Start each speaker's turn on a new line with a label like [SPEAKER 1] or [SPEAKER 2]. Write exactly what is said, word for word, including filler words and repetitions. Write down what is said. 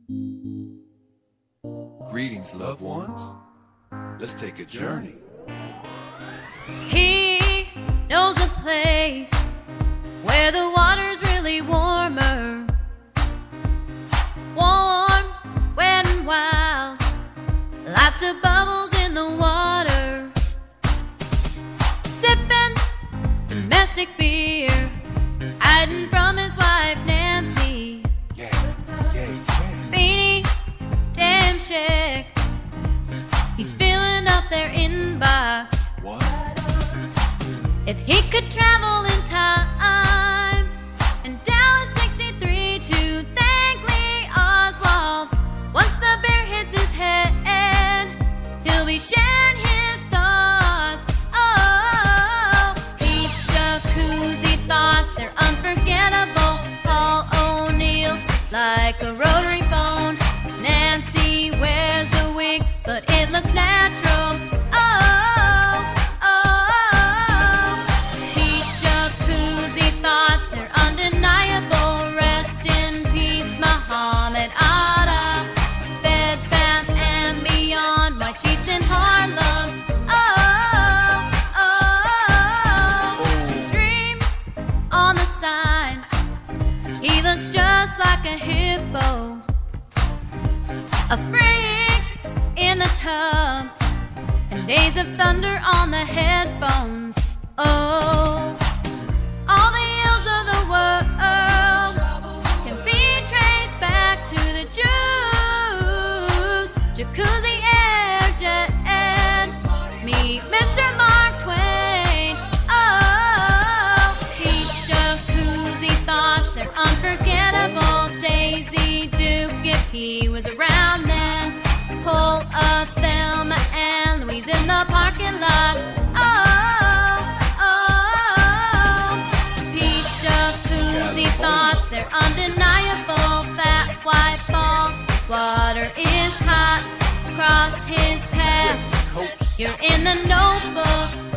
[SPEAKER 1] Greetings, loved ones. Let's take a journey.
[SPEAKER 2] He knows a place where the water's really warmer. Warm, wet and wild. Lots of bubbles in the water. Sipping domestic beer, hiding from his wife Nancy.
[SPEAKER 1] Yeah, yeah, yeah.
[SPEAKER 2] Beanie, damn chick. He's filling up their inbox.
[SPEAKER 1] What?
[SPEAKER 2] If he could travel in time and Dallas sixty-three to thank Lee Oswald, once the bear hits his head, he'll be sharing his thoughts. Oh, deep jacuzzi thoughts, they're unforgettable. Paul O'Neill, like a rotary phone. Nancy wears a wig, but it looks natural. Oh, oh, beach jacuzzi thoughts, they're undeniable. Rest in peace, Muhammad Atta. Bed Bath and Beyond, white sheets in Harlem. Oh, oh, dream on the sign. He looks just like a hippo. A freak in the tub, and Days of Thunder on the headphones. Oh, all the ills of the world can be traced back to the Jews. Jacuzzi air jet and meet Mister Mark Twain. Oh, beach jacuzzi thoughts, they're unforgettable. Daisy Duke, if he was around then. Pull a Thelma and Louise in the parking lot. Oh, oh, peach jacuzzi thoughts, they're undeniable. Fat white ball, water is hot. Cross his path, you're in the notebook.